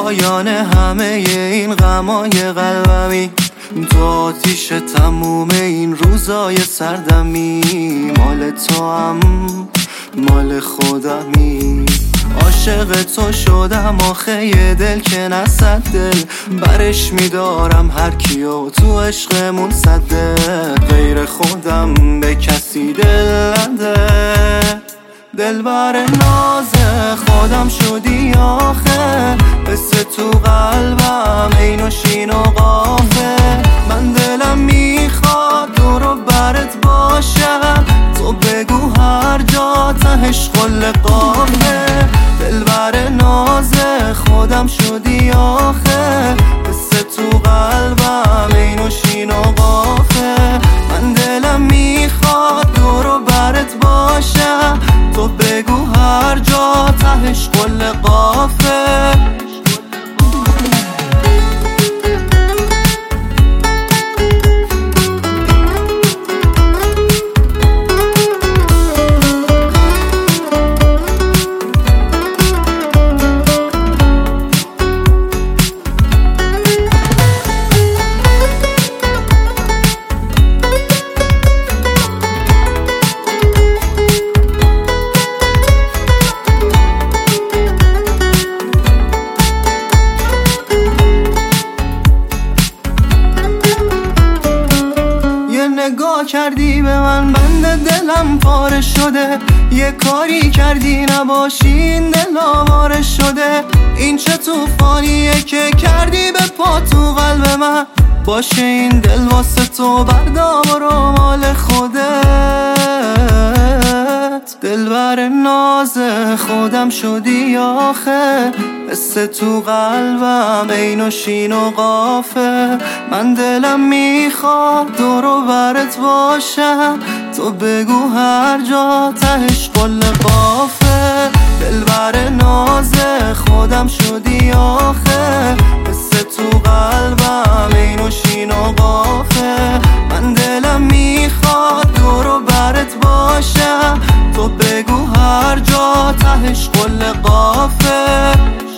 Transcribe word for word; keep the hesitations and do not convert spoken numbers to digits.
پایان همه این غمای قلبمی، تو آتیش تموم این روزای سردمی. مال تو هم مال خودمی، عاشق تو شدم آخه یه دل که نصد دل برش میدارم هر کیو تو عشقمون صده. غیر خودم به کسی دل نده، دل بر ناز خودم شدی آخه. قصه تو قلبم این و شین و قافه، من دلم میخواد دور و برت باشم، تو بگو هر جا تهش قل قافه. دل بر ناز خودم شدی آخه، قصه تو قلبم این و شین و قافه، من دلم میخواد دور و برت باشم، تو بگو هر جا تهش قل قافه. نگاه کردی به من بند دلم پاره شده، یه کاری کردی نباشی این دل آواره شده. این چه توفانیه که کردی به پا تو قلب من، باشه این دل واسه تو بردار و مال خودت. دل بر ناز خودم شدی آخه، قصه تو قلبم این و شین و قافه، من دلم میخواد دور و برت باشم، تو بگو هر جا تهش قل قافه. دل بر ناز خودم شدی آخه، قصه تو قلبم این و شین و قافه، من دلم میخواد دور و برت باشم، تو بگو هر جا تهش قل قافه.